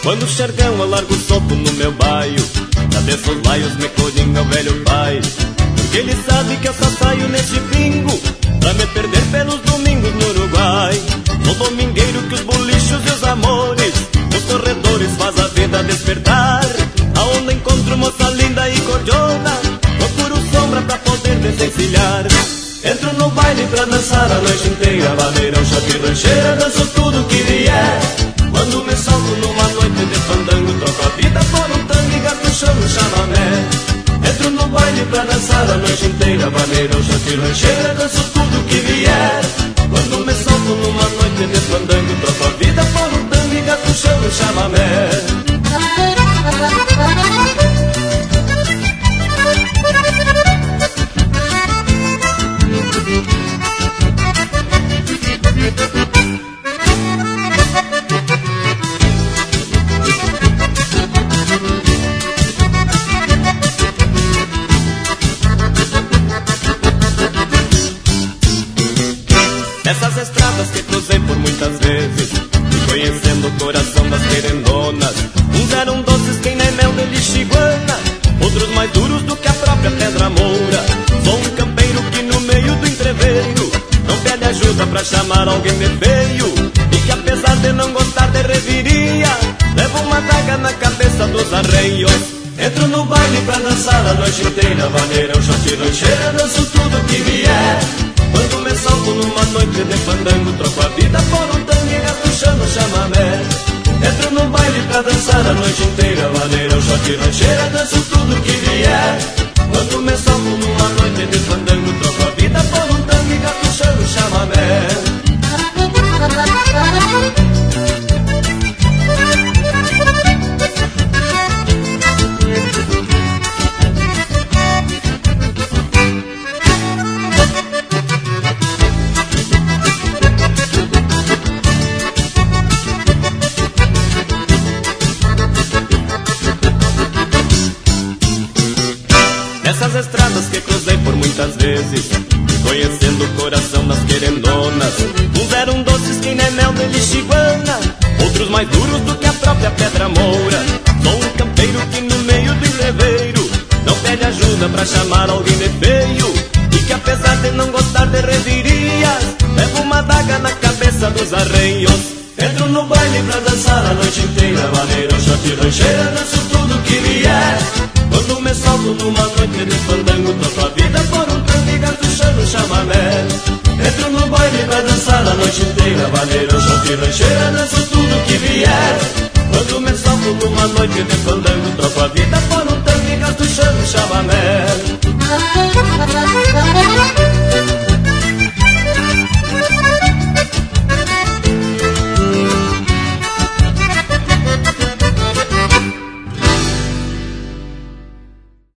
Quando o xergão alarga o solto no meu baio, já desço os laios me coringa o velho pai. Porque ele sabe que eu só saio nesse pingo pra me perder pelos domingos no Uruguai. Sou domingueiro que os bolichos e os amores nos corredores faz a vida despertar. Aonde encontro moça linda e cordiona, procuro sombra pra poder desencilhar. Entro no baile pra dançar a noite inteira, vaneirão, choque, rancheira, danço tudo que vier. Quando me solto numa noite de fandango, troco a vida por um tango e gasto o chão no chamamé. Entro no baile pra dançar a noite inteira, vaneirão, choque, rancheira, danço tudo que vier. Quando me solto numa noite de fandango, troco a vida por um tango e gasto o chão no chamamé. Nessas estradas que cruzei por muitas vezes, fui conhecendo o coração das querendonas. Uns eram doces que nem mel de lixiguana, outros mais duros do que a própria pedra moura. Sou um campeiro que no meio do entreveiro não pede ajuda pra chamar alguém de feio, e que apesar de não gostar de reviria, levo uma daga na cabeça dos arreios. Entro no baile pra dançar a noite inteira, vaneirão, shot, rancheira, danço tudo que vier. Quando me solto numa noite de fandango, troco a vida por um tango e gasto o chão no chamamé. Entro no baile pra dançar a noite inteira, vaneirão, shot, rancheira, danço tudo que vier. Quando me solto numa noite de fandango, troco a vida por um tango e gasto o chão no chamamé. Nessas estradas que cruzei por muitas vezes, fui conhecendo o coração das querendonas. Uns eram doces que nem mel de lixiguana, outros mais duros do que a própria pedra moura. Sou um campeiro que no meio do entreveiro não pede ajuda pra chamar alguém de feio, e que apesar de não gostar de revirias, levo uma daga na cabeça dos arreios. Entro no baile pra dançar a noite inteira, vaneirão, shot, rancheira, danço tudo que vier. Quando me solto numa noite de fandango, troco a vida por um tango e gasto o chão no chamamé. Entro no baile pra dançar a noite inteira, vaneirão, shot, rancheira, danço tudo que vier. Quando me solto numa noite de fandango, troco a vida por um tango e gasto o chão no chamamé.